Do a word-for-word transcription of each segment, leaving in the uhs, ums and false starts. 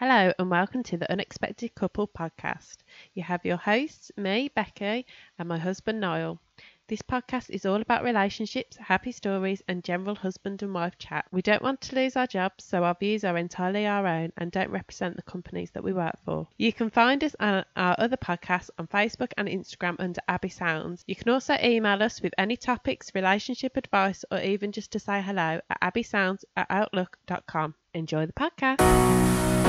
Hello and welcome to the Unexpected Couple podcast. You have your hosts, me, Becky, and my husband, Niall. This podcast is all about relationships, happy stories, and general husband and wife chat. We don't want to lose our jobs, so our views are entirely our own and don't represent the companies that we work for. You can find us on our other podcasts on Facebook and Instagram under Abby Sounds. You can also email us with any topics, relationship advice, or even just to say hello at abbysounds at outlook dot com. Enjoy the podcast.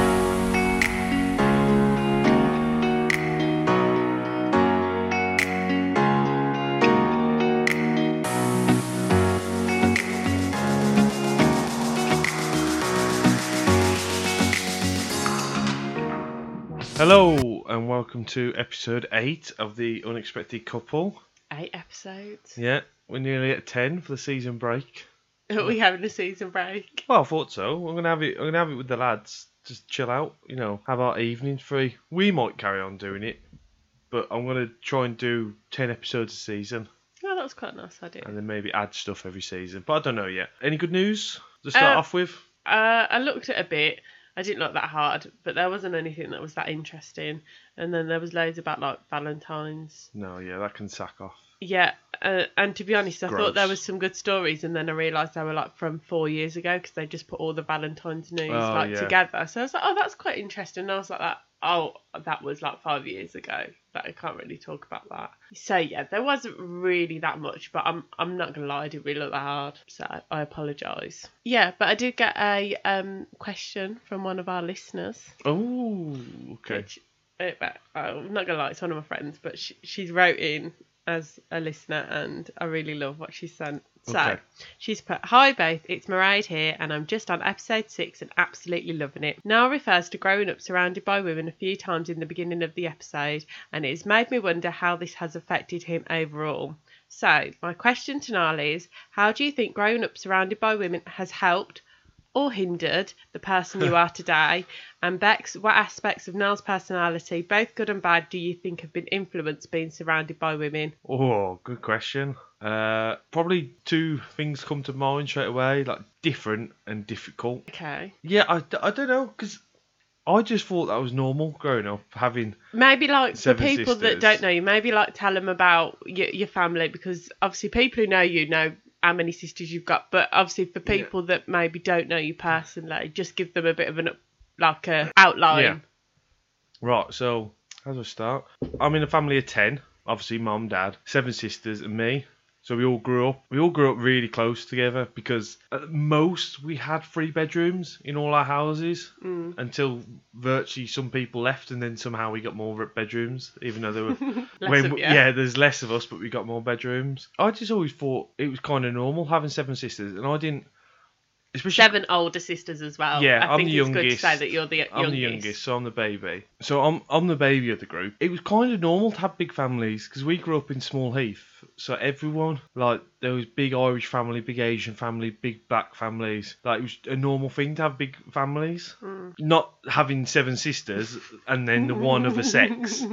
Hello and welcome to episode eight of the Unexpected Couple. Eight episodes. Yeah, we're nearly at ten for the season break. Are we having a season break? Well, I thought so. I'm gonna have it. I'm gonna have it with the lads. Just chill out, you know, have our evenings free. We might carry on doing it, but I'm gonna try and do ten episodes a season. Oh, that's quite a nice idea. And then maybe add stuff every season. But I don't know yet. Any good news to start Uh, off with? Uh, I looked at a bit. I didn't look that hard, but there wasn't anything that was that interesting. And then there was loads about like Valentine's. No, yeah, that can sack off. Yeah, uh, and to be honest, I Gross. thought there was some good stories, and then I realised they were like from four years ago because they just put all the Valentine's news Oh, like yeah. together. So I was like, oh, that's quite interesting. And I was like, that. Oh, that was like five years ago. But I can't really talk about that. So yeah, there wasn't really that much, but I'm I'm not gonna lie, I didn't really look that hard. So I apologise. Yeah, but I did get a um question from one of our listeners. Oh, okay. Which, uh, but I'm not gonna lie, it's one of my friends, but she, she's wrote in as a listener, and I really love what she sent. So Okay. she's put, "Hi both, it's Mairead here, and I'm just on episode six and absolutely loving it. Niall refers to growing up surrounded by women a few times in the beginning of the episode, and it has made me wonder how this has affected him overall. So my question to Niall is, how do you think growing up surrounded by women has helped or hindered the person you are today? And Bex, what aspects of Niall's personality, both good and bad, do you think have been influenced being surrounded by women?" Oh, good question. Uh, probably two things come to mind straight away, like different and difficult. Okay. Yeah, I, I don't know, because I just thought that was normal growing up, having... Maybe like for Seven people that sisters. don't know you, maybe like tell them about your, your family, because obviously people who know you know how many sisters you've got, but obviously for people that maybe don't know you personally, just give them a bit of an like a outline. Yeah. Right, so, how do I start? I'm in a family of ten, obviously mum, dad, seven sisters and me. So we all grew up, we all grew up really close together because at most we had three bedrooms in all our houses Mm. until virtually some people left, and then somehow we got more bedrooms, even though there were... Less when of we- you. yeah, there's less of us, but we got more bedrooms. I just always thought it was kind of normal having seven sisters, and I didn't... Especially Seven older sisters as well. Yeah, I I'm think the it's good to youngest. say that you're the youngest. I'm the youngest, so I'm the baby. So I'm I'm the baby of the group. It was kind of normal to have big families because we grew up in Small Heath. So everyone, like, there was big Irish family, big Asian family, big black families. Like, it was a normal thing to have big families. Mm. Not having seven sisters and then the one of a sex.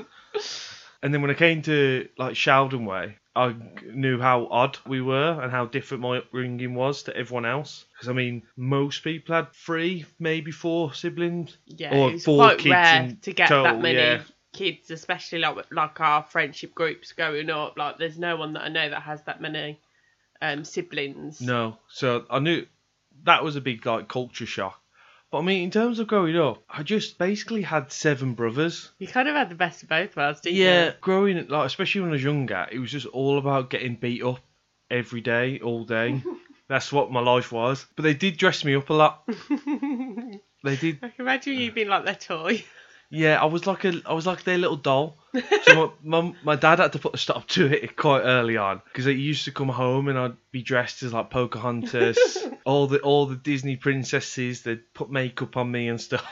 And then when I came to, like, Sheldon Way, I knew how odd we were and how different my upbringing was to everyone else. Because, I mean, most people had three, maybe four siblings. Yeah, Or it was four quite kids rare in to get total, that many yeah. kids, especially like like our friendship groups growing up. Like, there's no one that I know that has that many um, siblings. No. So I knew that was a big, like, culture shock. But, I mean, in terms of growing up, I just basically had seven brothers. You kind of had the best of both worlds, didn't Yeah, growing, like, especially when I was younger, it was just all about getting beat up every day, all day. That's what my life was. But they did dress me up a lot. you? They did. I can imagine you being like their toy. Yeah, I was like a, I was like their little doll. So my, my, my dad had to put a stop to it quite early on because he used to come home and I'd be dressed as like Pocahontas, all the all the Disney princesses. They'd put makeup on me and stuff.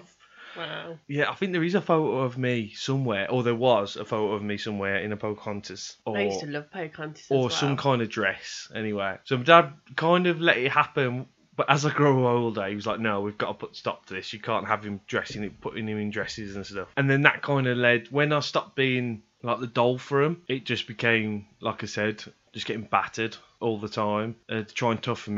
Wow. Yeah, I think there is a photo of me somewhere, or there was a photo of me somewhere in a Pocahontas, or I used to love Pocahontas as or well. some kind of dress. Anyway, so my dad kind of let it happen. But as I grew older, he was like, no, we've got to put stop to this. You can't have him dressing it, putting him in dresses and stuff. And then that kind of led, when I stopped being like the doll for him, it just became, like I said, just getting battered all the time uh, to try and toughen me up.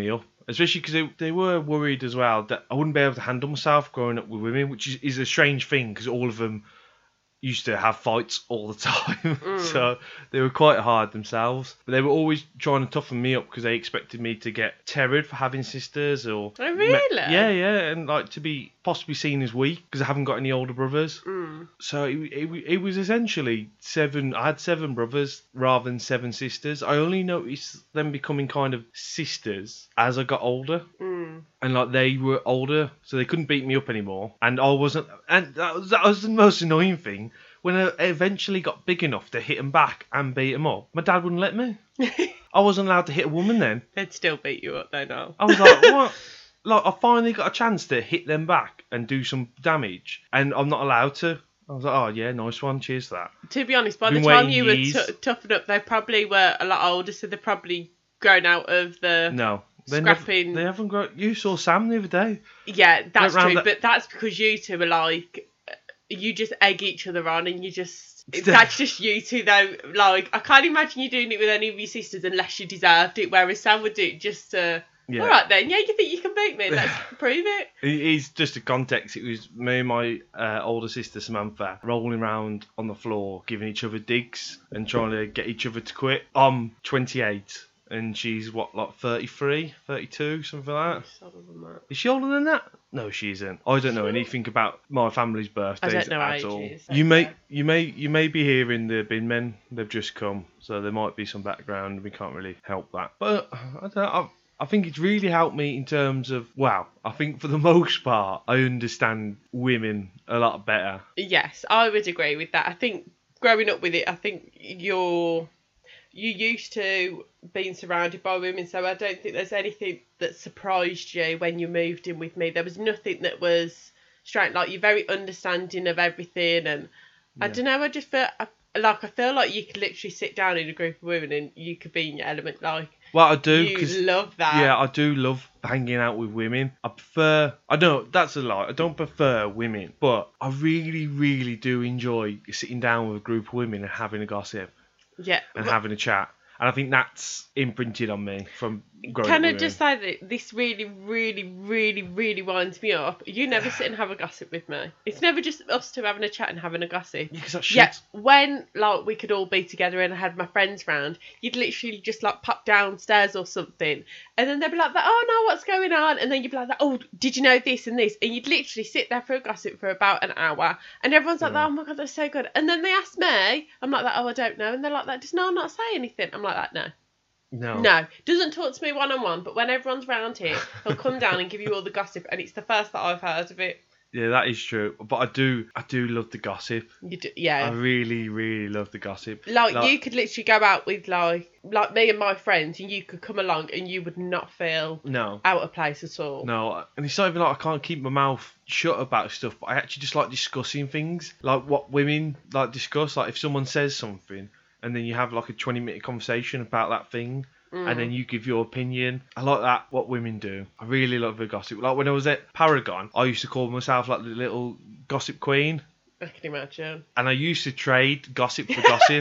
Especially because they, they were worried as well that I wouldn't be able to handle myself growing up with women, which is, is a strange thing because all of them used to have fights all the time. Mm. So they were quite hard themselves. But they were always trying to toughen me up because they expected me to get terrored for having sisters or... Oh, really? Yeah, yeah, and like to be possibly seen as weak because I haven't got any older brothers. Mm. So it, it, it was essentially seven... I had seven brothers rather than seven sisters. I only noticed them becoming kind of sisters as I got older. Mm. And like they were older, so they couldn't beat me up anymore. And I wasn't... And that was, that was the most annoying thing. When I eventually got big enough to hit them back and beat them up, my dad wouldn't let me. I wasn't allowed to hit a woman then. They'd still beat you up though now. I was like, what? Like, I finally got a chance to hit them back and do some damage, and I'm not allowed to. I was like, oh yeah, nice one, cheers to that. To be honest, by Been the time waiting you were years. t- toughened up, they probably were a lot older, so they're probably grown out of the... No. They Scrapping. Never, they haven't got... You saw Sam the other day. Yeah, that's Went round true, that- but that's because you two are like... You just egg each other on and you just... It's the- That's just you two though. Like, I can't imagine you doing it with any of your sisters unless you deserved it, whereas Sam would do it just to... Yeah. Alright then, yeah, you think you can beat me? Let's prove it. It is just a context. It was me and my uh, older sister Samantha rolling around on the floor, giving each other digs and trying to get each other to quit. I'm twenty-eight and she's what, like thirty-three, thirty-two, something like that. Older than that. Is she older than that? No, she isn't. I don't know anything about my family's birthdays I don't know at all. ages, You may, okay. you may, you may be hearing the bin men. They've just come, so there might be some background. We can't really help that. But I don't know. I, I think it's really helped me in terms of wow. I think for the most part, I understand women a lot better. Yes, I would agree with that. I think growing up with it, I think you're you used to being surrounded by women, so I don't think there's anything that surprised you when you moved in with me. There was nothing that was strange. Like, you're very understanding of everything, and I Yeah. don't know. I just feel I, like I feel like you could literally sit down in a group of women and you could be in your element. Like, Well, I do you because love that. yeah, I do love hanging out with women. I prefer. I don't. That's a lie. I don't prefer women, but I really, really do enjoy sitting down with a group of women and having a gossip yeah. and Well, having a chat. And I think that's imprinted on me from growing Can up I with just women. say that this really, really, really, really winds me up? You never sit and have a gossip with me. It's never just us two having a chat and having a gossip. Yeah, 'cause that's shit. Yeah, when like we could all be together and I had my friends round, you'd literally just like pop downstairs or something, and then they'd be like, "Oh no, what's going on?" And then you'd be like, "Oh, did you know this and this?" And you'd literally sit there for a gossip for about an hour, and everyone's like, Yeah. "Oh my god, that's so good." And then they ask me, I'm like, "Oh, I don't know," and they're like, "That does no not say anything." I'm like, "That no." No. No, doesn't talk to me one on one, but when everyone's round here, he'll come down and give you all the gossip, and it's the first that I've heard of it. Yeah, that is true. But I do, I do love the gossip. You do, I yeah, really, really love the gossip. like, you could literally go out with like like me and my friends, and you could come along, and you would not feel No. out of place at all. No, and it's not even like I can't keep my mouth shut about stuff, but I actually just like discussing things, like what women like discuss. Like if someone says something, and then you have like a twenty minute conversation about that thing, Mm. and then you give your opinion. I like that, what women do. I really love the gossip. Like when I was at Paragon, I used to call myself like the little gossip queen, I can imagine. and I used to trade gossip for gossip.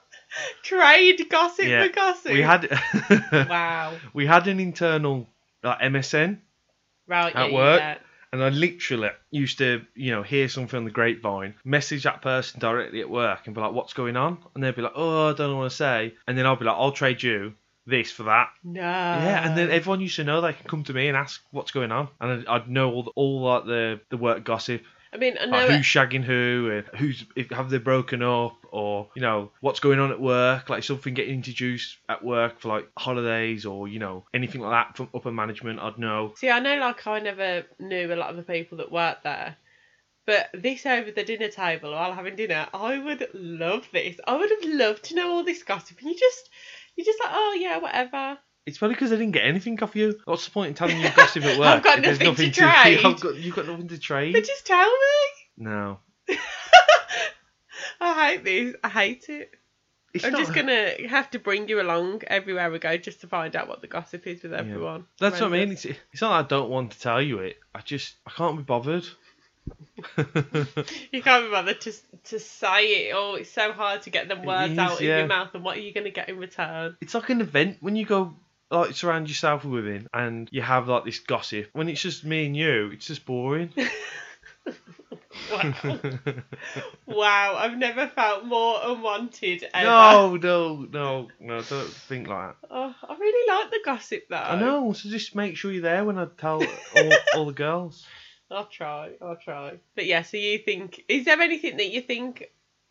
Trade gossip Yeah, for gossip. We had Wow. we had an internal like M S N. Right. At yeah, work. Yeah. And I literally used to, you know, hear something on the grapevine, message that person directly at work and be like, what's going on? And they'd be like, oh, I don't know what to say. And then I'll be like, I'll trade you this for that. No. Yeah, and then everyone used to know they could come to me and ask what's going on. And I'd, I'd know all, the, all like the, the work gossip. I mean, I know. Like it- who's shagging who, and who's if have they broken up, or you know what's going on at work, like something getting introduced at work for like holidays or you know anything like that from upper management. I'd know. See, I know, like, I never knew a lot of the people that worked there. But this over the dinner table while having dinner, I would love this. I would have loved to know all this gossip. And you just, you're just like, oh, yeah, whatever. It's probably because I didn't get anything off you. What's the point in telling you gossip at work? I've got if there's nothing to to trade. I've got, you've got nothing to trade. But just tell me. No. I hate this. I hate it. It's I'm not, just going to have to bring you along everywhere we go just to find out what the gossip is with everyone. That's what I mean. Horrendous. It's, it's not that I don't want to tell you it. I just I can't be bothered. You can't be bothered to, to say it. Oh, it's so hard to get them It words is, out yeah. of your mouth, and what are you going to get in return? It's like an event when you go like surround yourself with women and you have like this gossip. When it's just me and you, it's just boring. Wow. Wow, I've never felt more unwanted ever. No, no, no, no, don't think like that. Oh, I really like the gossip though. I know, so just make sure you're there when I tell all, all the girls. I'll try, I'll try. But yeah, so you think, is there anything that you think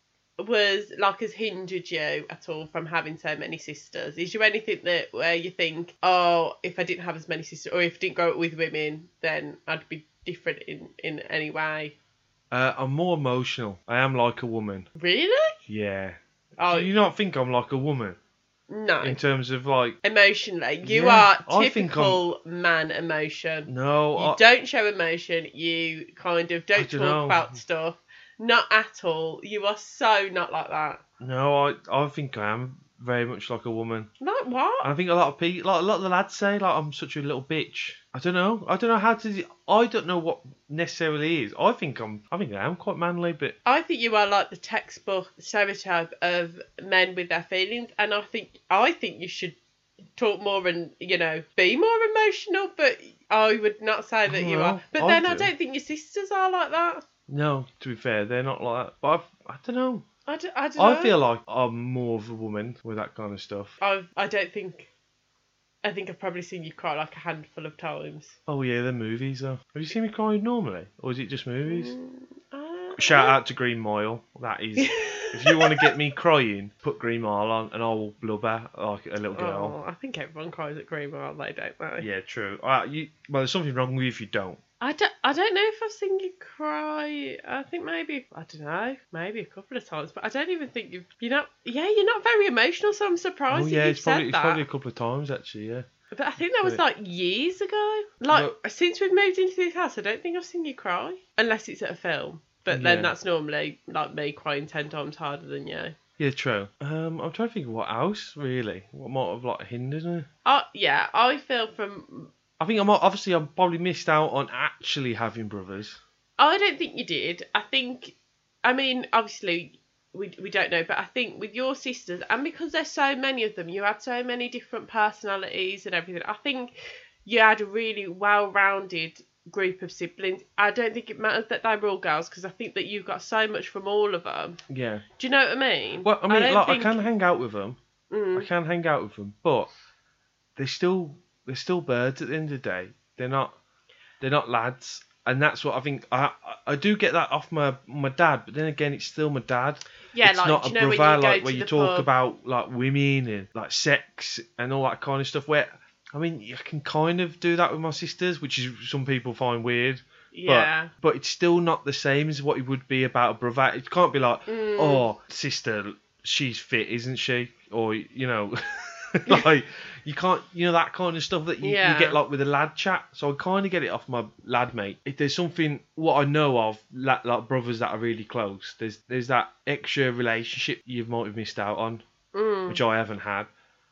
was like has hindered you at all from having so many sisters? Is there anything that where you think, oh, if I didn't have as many sisters, or if I didn't grow up with women, then I'd be different in, in any way? Uh, I'm more emotional. I am like a woman. Really? Yeah. Oh, Do you not think I'm like a woman? No. In terms of like... Emotionally. You Yeah, are I think typical man emotion. No, You I... don't show emotion. You kind of I don't talk dunno. about stuff. Not at all. You are so not like that. No, I, I think I am very much like a woman. Like what? I think a lot of people, like a lot of the lads say, like I'm such a little bitch. I don't know. I don't know how to. I don't know what necessarily is. I think I'm. I think I am quite manly, but I think you are like the textbook stereotype of men with their feelings, and I think I think you should talk more and you know be more emotional. But I would not say that you Well, are. But I then I do. don't think your sisters are like that. no. To be fair, they're not like that. But I've, I don't know. I don't, I don't I know. feel like I'm more of a woman with that kind of stuff. I've, I don't think. I think I've probably seen you cry like a handful of times. Oh yeah, they're movies though. Have you seen me cry normally, or is it just movies? Mm, uh, Shout out to Green Mile. That is. If you want to get me crying, put Green Mile on, and I will blubber like a little girl. Oh, I think everyone cries at Green Mile, they don't they? Yeah, true. Uh, you, well, there's something wrong with you if you don't. I don't, I don't know if I've seen you cry. I think maybe, I don't know, maybe a couple of times, but I don't even think you've, you're not, yeah, you're not very emotional, so I'm surprised Oh that yeah, you've it's probably said it's that. probably a couple of times actually. Yeah. But I think that was But- like years ago. Like, Look- since we've moved into this house, I don't think I've seen you cry. Unless it's at a film. But then Yeah. that's normally like me crying ten times harder than you. Yeah, true. Um, I'm trying to think of what else really. What might have like hindered me. Oh, yeah, I feel from I think I'm obviously I've probably missed out on actually having brothers. I don't think you did. I think, I mean, obviously, we we don't know, but I think with your sisters, and because there's so many of them, you had so many different personalities and everything. I think you had a really well-rounded group of siblings. I don't think it matters that they were all girls, because I think that you got so much from all of them. Yeah. Do you know what I mean? Well, I mean, don't like think- I can hang out with them. Mm. I can hang out with them, but they're still they're still birds at the end of the day. They're not they're not lads, and that's what I think. I I I do get that off my my dad, but then again, it's still my dad. Yeah, It's like, not do a you know when brother you go like to where you the talk pub? about like women and like sex and all that kind of stuff. Where I mean, you can kind of do that with my sisters, which is some people find weird. Yeah. But, but it's still not the same as what it would be about a brother. It can't be like, Mm. oh, sister, she's fit, isn't she? Or, you know, like, you can't, you know, that kind of stuff that you, Yeah. you get like with a lad chat. So I kind of get it off my lad mate. If there's something, what I know of, like, like brothers that are really close, there's there's that extra relationship you might have missed out on, Mm. which I haven't had.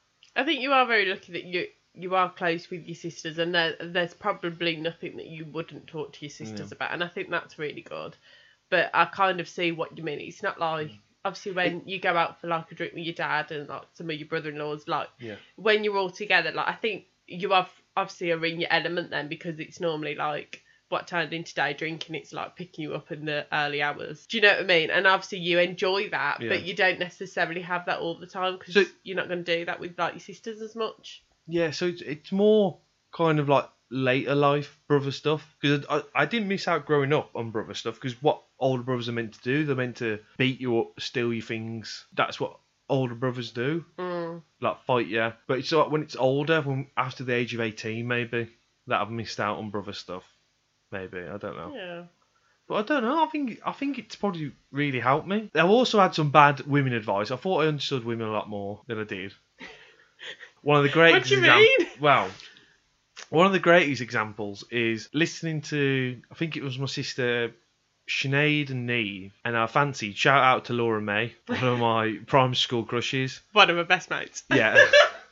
I think you are very lucky that you you are close with your sisters, and there, there's probably nothing that you wouldn't talk to your sisters Yeah. about, and I think that's really good. But I kind of see what you mean. It's not like, obviously, when you go out for like a drink with your dad and like some of your brother-in-laws, like Yeah. when you're all together, like I think you have obviously are in your element then, because it's normally like what turned into day drinking, it's like picking you up in the early hours. Do you know what I mean? And obviously you enjoy that, Yeah. but you don't necessarily have that all the time, because So- you're not going to do that with like your sisters as much. Yeah, so it's, it's more kind of like later life brother stuff, because I, I didn't miss out growing up on brother stuff, because what older brothers are meant to do, they're meant to beat you up, steal your things. That's what older brothers do, Mm. like fight you. But it's like when it's older, when after the age of eighteen maybe, that I've missed out on brother stuff. Maybe, I don't know. Yeah. But I don't know. I think I think it's probably really helped me. I've also had some bad women advice. I thought I understood women a lot more than I did. One of the great What do you exam- mean? Well, one of the greatest examples is listening to, I think it was my sister Sinead and Neve, and I fancied, shout out to Laura May, one of my primary school crushes. One of my best mates. Yeah.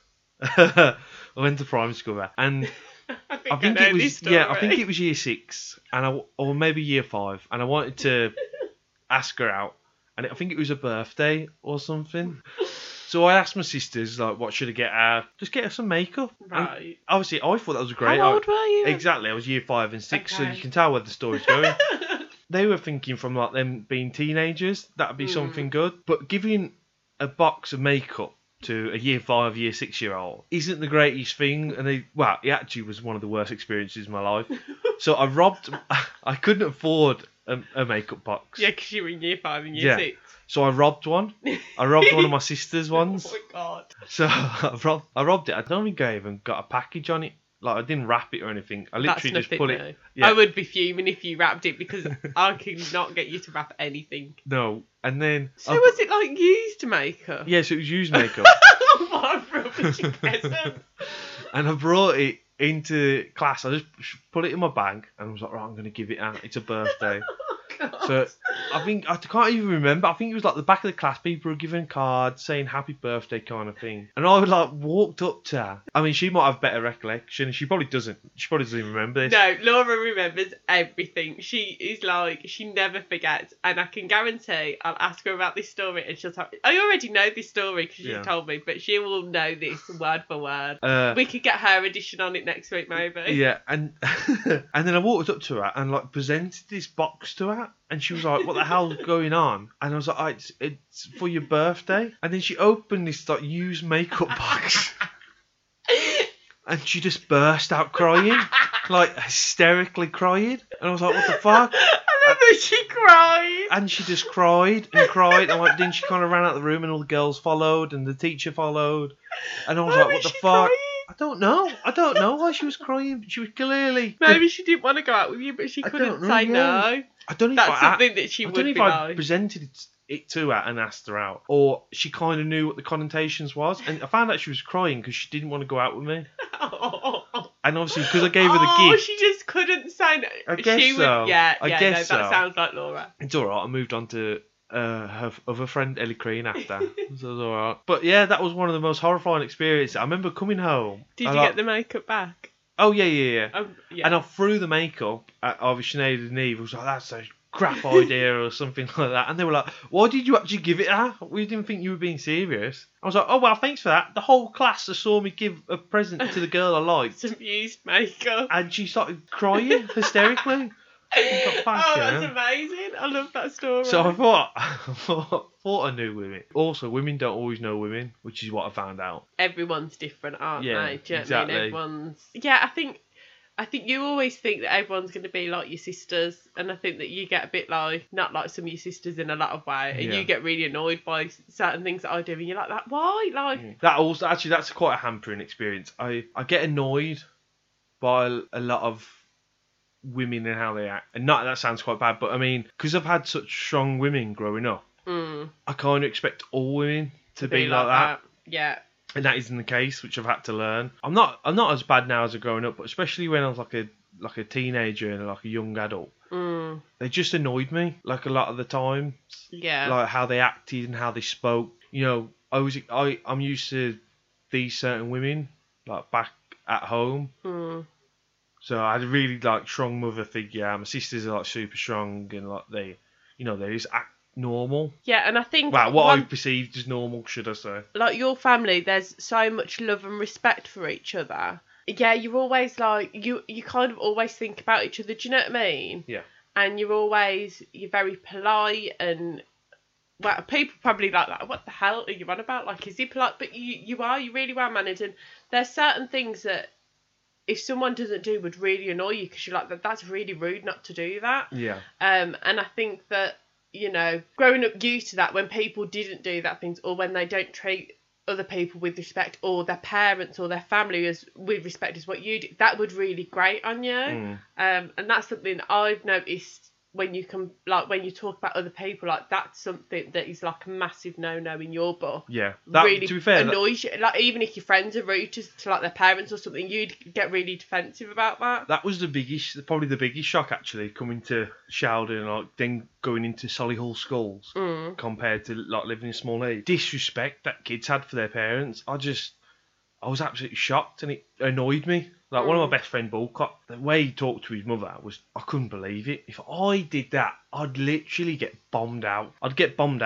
I went to primary school there, and I think I I, think know it this was story. yeah, I think it was year six, and I or maybe year five, and I wanted to ask her out, and I think it was a birthday or something, So I asked my sisters, like, what should I get her? Just get her some makeup. Right. And obviously, I thought that was great. How old I, were you? Exactly. I was year five and six, so Okay. you can tell where the story's going. They were thinking from, like, them being teenagers, that'd be Mm. something good. But giving a box of makeup to a year five, year six year old isn't the greatest thing. And they, well, it actually was one of the worst experiences of my life. So I robbed, I couldn't afford a, a makeup box. Yeah, because you were in year five and year Yeah. six. So I robbed one. I robbed one of my sister's ones. Oh my god. So I robbed, I robbed it. I don't think I even got a package on it. Like, I didn't wrap it or anything. I That's literally just nothing put new. it. Yeah. I would be fuming if you wrapped it because I could not get you to wrap anything. No. And then. So I- was it like used makeup? Yeah, so it was used makeup. Oh my rubbish peasant. And I brought it into class. I just put it in my bag and I was like, right, I'm going to give it out. It's a birthday. Oh, God. So I think, I can't even remember. I think it was like the back of the class, people were giving cards saying happy birthday kind of thing. And I like walked up to her. I mean, she might have better recollection. She probably doesn't. She probably doesn't even remember this. No, Laura remembers everything. She is like, she never forgets. And I can guarantee I'll ask her about this story and she'll tell me. I already know this story because she Yeah. told me, but she will know this word for word. Uh, We could get her edition on it next week, maybe. Yeah, and and then I walked up to her and like presented this box to her, and she was like, "What the hell's going on?" And I was like, oh, "It's it's for your birthday." And then she opened this like used makeup box, and she just burst out crying, like hysterically crying. And I was like, "What the fuck?" I remember she cried. And she just cried and cried, and like then she kind of ran out of the room, and all the girls followed, and the teacher followed, and I was Why like, was "What the she fuck?" crying? I don't know. I don't know why she was crying. She was clearly. Maybe she didn't want to go out with you, but she I couldn't don't know, say yeah. no. I don't know if That's I, something that she I would don't know be if I like. presented it, it to her and asked her out, or she kind of knew what the connotations was. And I found out she was crying because she didn't want to go out with me. And obviously, because I gave her the Oh, gift, she just couldn't say no. I guess she would, so. Yeah, I yeah, guess no, that so. sounds like Laura. it's all right. I moved on to uh, her other friend Ellie Crean after, so it was all right. But yeah, that was one of the most horrifying experiences. I remember coming home. Did I you like- get the makeup back? Oh yeah, yeah, yeah. Um, yeah. And I threw the makeup at either Sinead and Eve. I was like, that's a crap idea or something like that. And they were like, why did you actually give it her? We didn't think you were being serious. I was like, oh, well, thanks for that. The whole class saw me give a present to the girl I liked. Some used makeup. And she started crying hysterically. Oh, fuck, that's yeah. amazing. I love that story. So I thought, I thought, thought I knew women. Also, women don't always know women, which is what I found out. Everyone's different, aren't Yeah, they? Do you know exactly. what I mean? Everyone's. Yeah, I think. I think you always think that everyone's going to be like your sisters, and I think that you get a bit like, not like some of your sisters in a lot of way, and Yeah. you get really annoyed by certain things that I do, and you're like, that why? Like, That also, actually, that's quite a hampering experience. I, I get annoyed by a lot of women and how they act. And not that sounds quite bad, but I mean, because I've had such strong women growing up, mm, I kind of expect all women to, to be, like that. Yeah. And that isn't the case, which I've had to learn. I'm not I'm not as bad now as I've grown up, but especially when I was like a like a teenager and like a young adult, Mm, they just annoyed me like a lot of the time. yeah. Like how they acted and how they spoke. You know, I was I I'm used to these certain women like back at home. mm, So I had a really like strong mother figure. My sisters are like super strong and like they, you know, they just act normal. yeah, and I think Well, what one- I perceived as normal, should I say? like your family, there's so much love and respect for each other. Yeah, you're always like you. You kind of always think about each other. Do you know what I mean? Yeah. And you're always you're very polite and. Well, people probably like that. What the hell are you on about? Like, is he polite? But you, you are. You really well mannered. And there's certain things that if someone doesn't do would really annoy you because you're like, that. That's really rude not to do that. Yeah. Um, and I think that, you know, growing up used to that when people didn't do that things or when they don't treat other people with respect or their parents or their family as with respect as what you do, that would really grate on you. Mm. Um, and that's something I've noticed when you can, like, when you talk about other people, like, that's something that is like a massive no-no in your book. Yeah. That, really to be fair, that, annoys you. Like, even if your friends are rude to, to like their parents or something, you'd get really defensive about that. that was the biggest, probably the biggest shock actually, coming to Sheldon and like then going into Solihull schools Mm. compared to like living in small age. Disrespect that kids had for their parents. I just, I was absolutely shocked and it annoyed me. Like one of Mm. my best friend, Bulcott, the way he talked to his mother was, I couldn't believe it. If I did that, I'd literally get bombed out. I'd get bombed out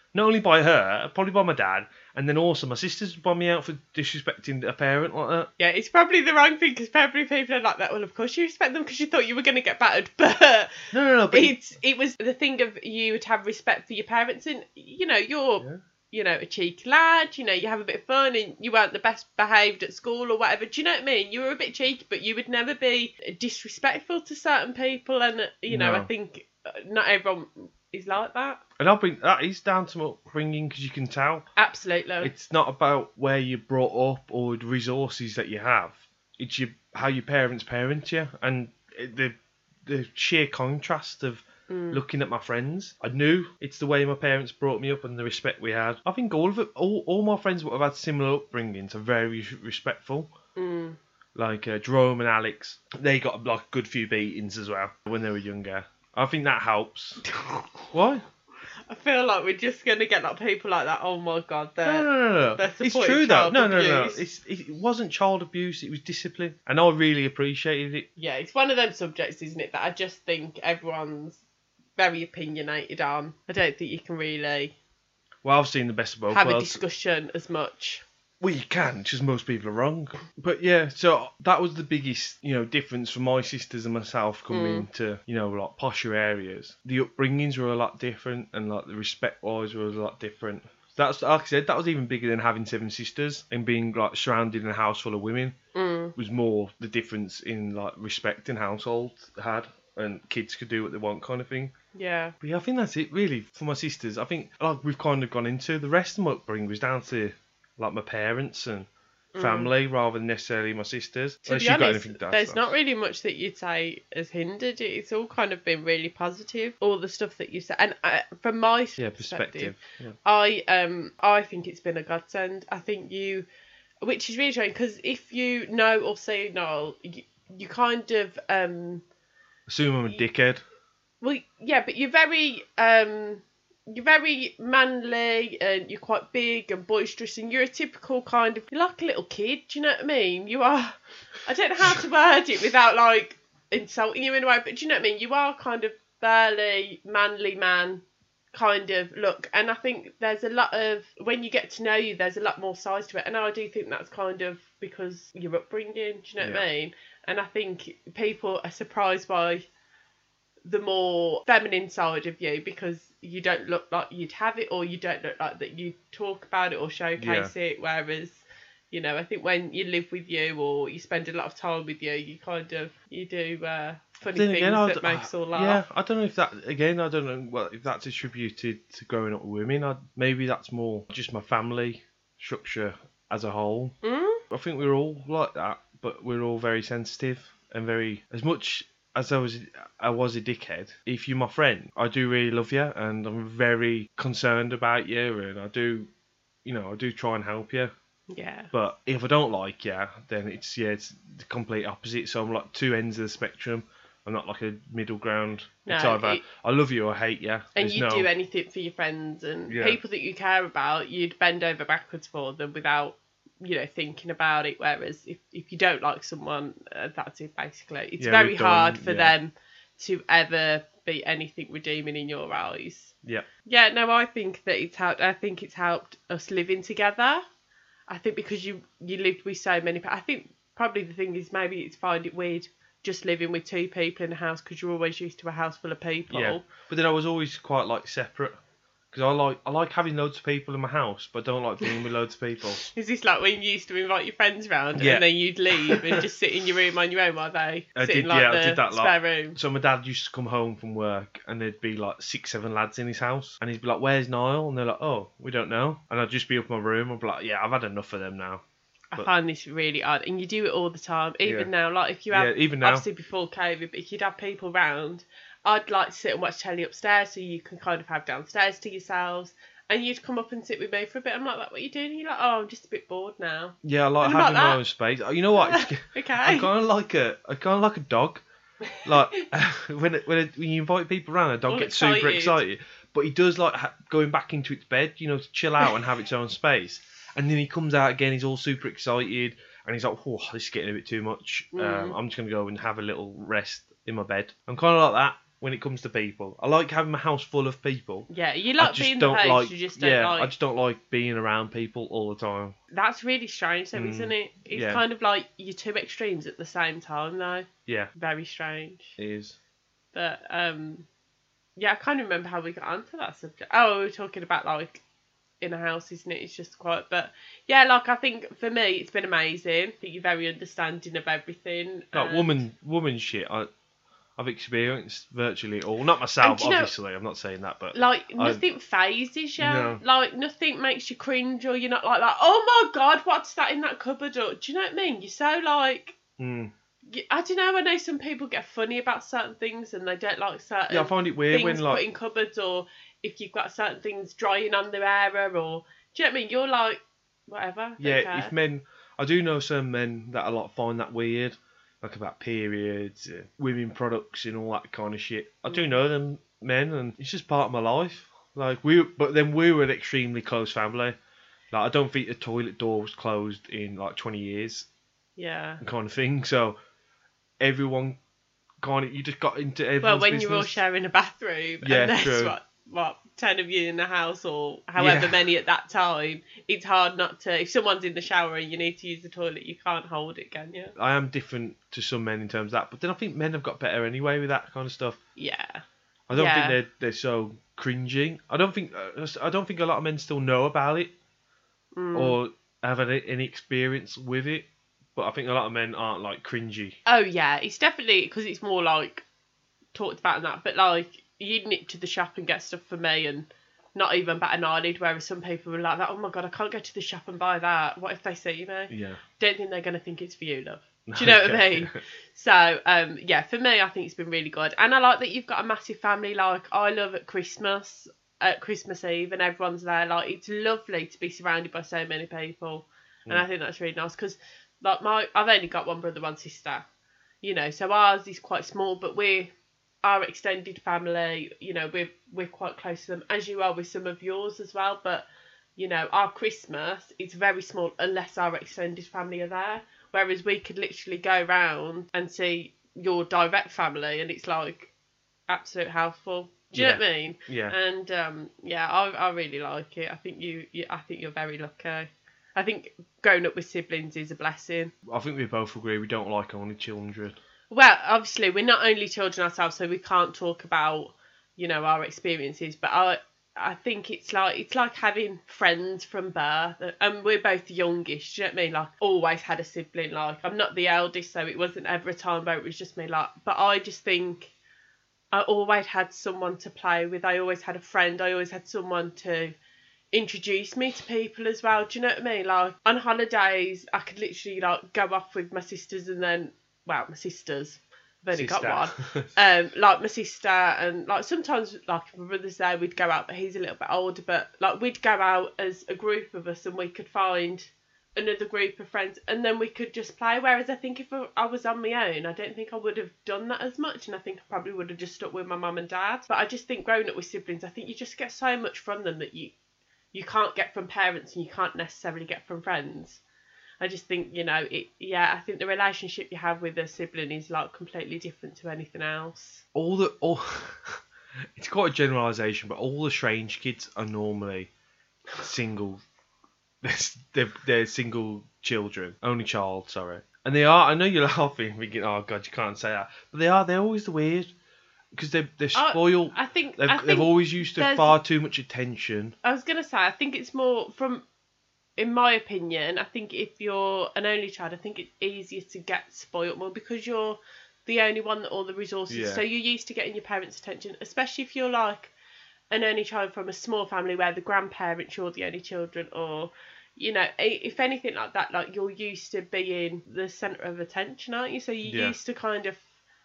Not only by her, probably by my dad, and then also my sisters would buy me out for disrespecting a parent like that. Yeah, it's probably the wrong thing because probably people are like that. Well, of course you respect them because you thought you were going to get battered, but No, no, no. But it's it was the thing of you would have respect for your parents, and you know you're Yeah. you know a cheeky lad. You know you have a bit of fun, and you weren't the best behaved at school or whatever. Do you know what I mean? You were a bit cheeky, but you would never be disrespectful to certain people, and you know No. I think not everyone is like that. And I'll bring that is down to my upbringing because you can tell. Absolutely. It's not about where you're brought up or the resources that you have. It's your, how your parents parent you, and the the sheer contrast of Mm. looking at my friends. I knew it's the way my parents brought me up and the respect we had. I think all of it, all, all my friends would have had similar upbringings are very respectful. Mm. Like uh, Jerome and Alex, they got like a good few beatings as well when they were younger. I think that helps. Why? I feel like we're just going to get like people like that. Oh my god, they're, No, no, no, no. they're It's supporting true though. child No, no, no. abuse. It's, it wasn't child abuse. It was discipline, and I really appreciated it. Yeah, it's one of them subjects, isn't it, that I just think everyone's very opinionated on. I don't think you can really Well, I've seen the best of both have a worlds. discussion as much. Well, you can, just most people are wrong. But yeah, so that was the biggest, you know, difference for my sisters and myself coming Mm. to, you know, like posher areas. The upbringings were a lot different, and like the respect-wise were a lot different. That's like I said, that was even bigger than having seven sisters and being like surrounded in a house full of women. Mm. It was more the difference in like respect in household had, and kids could do what they want kind of thing. Yeah. But yeah, I think that's it really for my sisters. I think like we've kind of gone into the rest of my upbringing was down to like my parents and family rather than necessarily my sisters. To Unless be you've got honest, anything to add there's to not that. really much that you'd say has hindered it. It's all kind of been really positive. All the stuff that you said, and uh, from my Yeah, perspective, perspective. Yeah. I um I think it's been a godsend. I think you, which is really strange because if you know or see Noel, you, you kind of um Assume I'm a dickhead. well yeah, but you're very um. You're very manly and you're quite big and boisterous and you're a typical kind of, you're like a little kid, do you know what I mean? You are, I don't know how to word it without like insulting you in a way, but do you know what I mean? You are kind of burly, manly man kind of look, and I think there's a lot of, when you get to know you, there's a lot more size to it, and I do think that's kind of because your upbringing, do you know what Yeah. I mean? And I think people are surprised by the more feminine side of you because you don't look like you'd have it, or you don't look like that you talk about it or showcase it, whereas you know I think when you live with you or you spend a lot of time with you, you kind of you do uh, funny Then things again, I that d- make us all laugh. Yeah, I don't know if that again. I don't know well if that's attributed to growing up with women. I, maybe that's more just my family structure as a whole. Mm? I think we're all like that, but we're all very sensitive and very as much as I was I was a dickhead. If you're my friend, I do really love you, and I'm very concerned about you, and I do, you know, I do try and help you. Yeah. But if I don't like you, then it's yeah, it's the complete opposite. So I'm like two ends of the spectrum. I'm not like a middle ground. No, it's either it- I love you or I hate you. And There's you no, do anything for your friends and Yeah. people that you care about, you'd bend over backwards for them without, you know, thinking about it. Whereas if, if you don't like someone, uh, that's it basically. It's Yeah, very we've done, hard for yeah. them to ever be anything redeeming in your eyes. Yeah. Yeah, no, I think that it's helped. I think it's helped us living together. I think because you you lived with so many people. I think probably the thing is maybe it's find it weird just living with two people in a house because you're always used to a house full of people. Yeah. But then I was always quite like separate because I like I like having loads of people in my house, but I don't like being with loads of people. Is this like when you used to invite your friends round Yeah. and then you'd leave and just sit in your room on your own while they I sit did, in like yeah, the I did that spare lot. room? So my dad used to come home from work and there'd be like six, seven lads in his house, and he'd be like, "Where's Niall?" And they're like, "Oh, we don't know." And I'd just be up in my room. I'd be like, "Yeah, I've had enough of them now." I But- find this really odd, and you do it all the time. Even Yeah. now, like if you Yeah, have, even now. obviously before COVID, but if you'd have people round, I'd like to sit and watch telly upstairs, so you can kind of have downstairs to yourselves, and you'd come up and sit with me for a bit. I'm like, "What are you doing?" And you're like, "Oh, I'm just a bit bored now." Yeah, I like I'm like having my that. own space. You know what? It's, Okay. I'm kind of like a, I kind of like a dog. Like when it, when, it, when you invite people around, a dog All gets super excited. excited, but he does like ha- going back into its bed, you know, to chill out and have its own space. And then he comes out again. He's all super excited, and he's like, "Oh, this is getting a bit too much. Um, Mm. I'm just gonna go and have a little rest in my bed." I'm kind of like that. when it comes to people. I like having my house full of people. Yeah, you I like just being the don't host, like. you just don't yeah, like... I just don't like being around people all the time. That's really strange though, Mm, isn't it? It's yeah. kind of like you're two extremes at the same time though. Yeah, Very strange. it is. But, um... yeah, I can't remember how we got onto that subject. Oh, we were talking about, like, in a house, isn't it? It's just quiet. But, yeah, like, I think, for me, it's been amazing. I think you're very understanding of everything. Like, and- woman, woman shit, I, I've experienced virtually all. Not myself, do you know- obviously. I'm not saying that, but... Like, I- nothing phases you. No. Like, nothing makes you cringe or you're not like that, oh my God, what's that in that cupboard? Or, do you know what I mean? You're so, like... Mm. you- I don't know, I know some people get funny about certain things and they don't like certain Yeah, I find it weird things when, like... put in cupboards, or if you've got certain things drying on their area, or... Do you know what I mean? You're like, whatever. don't Yeah, care. if men... I do know some men that a lot find that weird. Like about periods, uh, women products and all that kind of shit. I do Mm. know them men, and it's just part of my life. Like we, but then we were an extremely close family. Like I don't think the toilet door was closed in like twenty years, Yeah. kind of thing. So everyone kind of, you just got into everyone's Well, when business. you're all sharing a bathroom, Yeah, and there's true. what, what, ten of you in the house, or however Yeah. many at that time, it's hard not to. If someone's in the shower and you need to use the toilet, you can't hold it, can you? I am different to some men in terms of that, but then I think men have got better anyway with that kind of stuff. Yeah. I don't Yeah. think they're they're so cringy. I don't think uh, I don't think a lot of men still know about it Mm. or have any, any experience with it. But I think a lot of men aren't like cringy. Oh yeah, it's definitely because it's more like talked about and that. But like you'd nip to the shop and get stuff for me and not even bat an eyelid. Whereas some people were like that. Oh my God, I can't go to the shop and buy that. What if they see me? Yeah. Don't think they're gonna think it's for you, love. Do you know what I mean? So, um, yeah, for me, I think it's been really good. And I like that you've got a massive family. Like, I love at Christmas, at Christmas Eve, and everyone's there. Like, it's lovely to be surrounded by so many people. And Mm. I think that's really nice because, like, my I've only got one brother, one sister, you know, so ours is quite small, but we're our extended family, you know, we're, we're quite close to them, as you are with some of yours as well. But, you know, our Christmas is very small unless our extended family are there. Whereas we could literally go round and see your direct family and it's like absolute houseful. Do you Yeah. know what I mean? Yeah. And um, yeah, I I really like it. I think you, you I think you're very lucky. I think growing up with siblings is a blessing. I think we both agree we don't like only children. Well, obviously we're not only children ourselves, so we can't talk about, you know, our experiences. But I I think it's like it's like having friends from birth, and we're both the youngest. Do you know what I mean? Like, always had a sibling. Like, I'm not the eldest, so it wasn't ever a time where it was just me. Like, but I just think I always had someone to play with. I always had a friend. I always had someone to introduce me to people as well. Do you know what I mean? Like, on holidays, I could literally like go off with my sisters, and then well, my sisters. I've only got one. Um, like my sister, and like sometimes like if my brother's there, we'd go out, but he's a little bit older. But like we'd go out as a group of us, and we could find another group of friends, and then we could just play. Whereas I think if I was on my own, I don't think I would have done that as much, and I think I probably would have just stuck with my mum and dad. But I just think growing up with siblings, I think you just get so much from them that you you can't get from parents, and you can't necessarily get from friends. I just think, you know, it. Yeah, I think the relationship you have with a sibling is like completely different to anything else. All the all, it's quite a generalisation, but all the strange kids are normally single. They're, they're, they're single children, only child, sorry. And they are. I know you're laughing, thinking, "Oh God, you can't say that," but they are. They're always the weird because they're they're I- spoiled. I think They've, I think they've always used to there's- far too much attention. I was gonna say I think it's more from, in my opinion, I think if you're an only child, I think it's easier to get spoilt more because you're the only one that all the resources. Yeah. So you're used to getting your parents' attention, especially if you're like an only child from a small family where the grandparents, you're the only children, or you know, i- if anything like that, like you're used to being the centre of attention, aren't you? So you're Yeah. used to kind of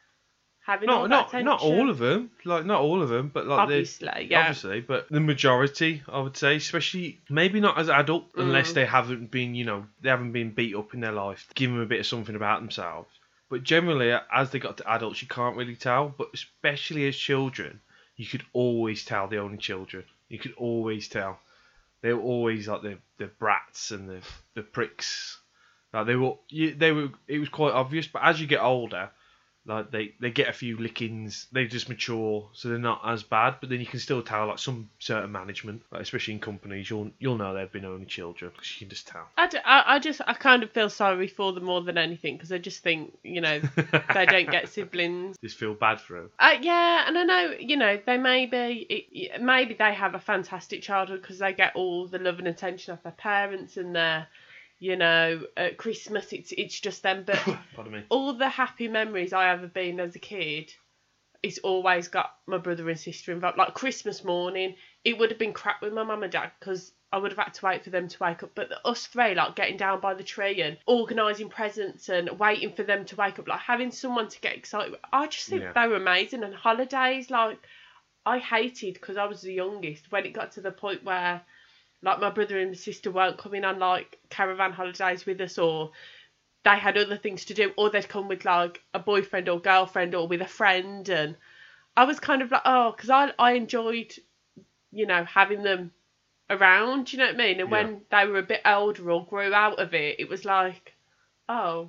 having Not all that not attention. not all of them, like not all of them, but like they Obviously, yeah. obviously, but the majority, I would say, especially maybe not as adult, unless Mm. they haven't been, you know, they haven't been beat up in their life, give them a bit of something about themselves. But generally, as they got to adults, you can't really tell. But especially as children, you could always tell the only children. You could always tell. They were always like the the brats and the the pricks. Like they were, you, they were. It was quite obvious. But as you get older, like they, they get a few lickings, they just mature, so they're not as bad. But then you can still tell, like some certain management, like especially in companies, you'll you'll know they've been only children because you can just tell. I, d- I, I just I kind of feel sorry for them more than anything because I just think, you know, they don't get siblings. Just feel bad for them. Uh, yeah, and I know, you know, they may be, it, maybe they have a fantastic childhood because they get all the love and attention of their parents and their, you know, at Christmas it's it's just them. But Pardon me. all the happy memories I ever been as a kid, it's always got my brother and sister involved. Like Christmas morning, it would have been crap with my mum and dad because I would have had to wait for them to wake up. But the, us three, like getting down by the tree and organising presents and waiting for them to wake up, like having someone to get excited with, I just think Yeah. they were amazing. And holidays, like, I hated, because I was the youngest, when it got to the point where, like, my brother and my sister weren't coming on, like, caravan holidays with us, or they had other things to do, or they'd come with, like, a boyfriend or girlfriend or with a friend. And I was kind of like, oh, because I, I enjoyed, you know, having them around, do you know what I mean? And Yeah. when they were a bit older or grew out of it, it was like, oh,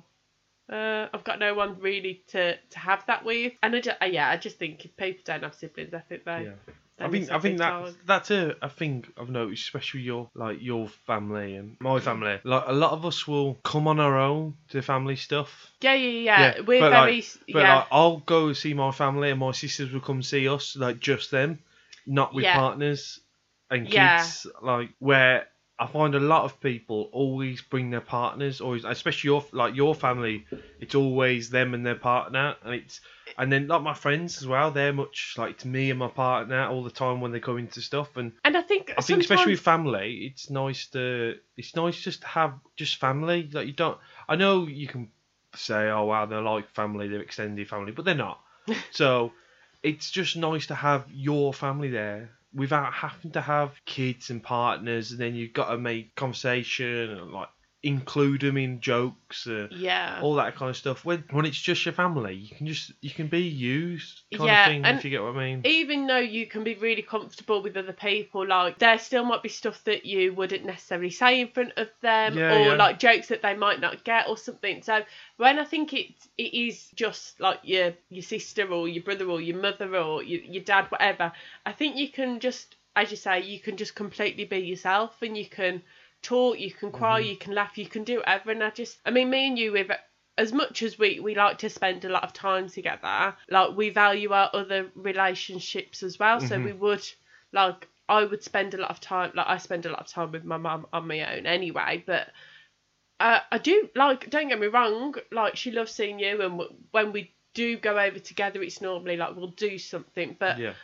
uh, I've got no one really to, to have that with. And I just, uh, yeah, I just think if people don't have siblings, I think they. Yeah. they I think miss I a think big that time. that's a, a thing I've noticed, especially your like your family and my family. Like a lot of us will come on our own to family stuff. Yeah, yeah, yeah. We're but very, like, but yeah, like I'll go see my family and my sisters will come see us, like just them, not with Yeah. partners and kids. Yeah. Like where I find a lot of people always bring their partners, or especially your like your family, it's always them and their partner, and it's and then like my friends as well. They're much like to me and my partner all the time when they come into stuff, and and I think I think especially sometimes- with family, it's nice to it's nice just to have just family. Like you don't. I know you can say, oh wow, they're like family, they're extended family, but they're not. So it's just nice to have your family there without having to have kids and partners, and then you've got to make conversation and like include them in jokes and yeah. all that kind of stuff. When when it's just your family, you can just you can be you kind Yeah, of thing, and if you get what I mean. Even though you can be really comfortable with other people, like there still might be stuff that you wouldn't necessarily say in front of them, Yeah, or yeah. like jokes that they might not get or something. So when I think it it is just like your your sister or your brother or your mother or your, your dad, whatever, I think you can just, as you say, you can just completely be yourself, and you can talk, you can cry, Mm-hmm. you can laugh, you can do whatever. And I just, I mean, me and you, with as much as we, we like to spend a lot of time together, like we value our other relationships as well. So Mhm. we would, like, I would spend a lot of time, like I spend a lot of time with my mum on my own anyway, but uh, I do, like, don't get me wrong, like she loves seeing you, and w- when we do go over together, it's normally like we'll do something, but Yeah,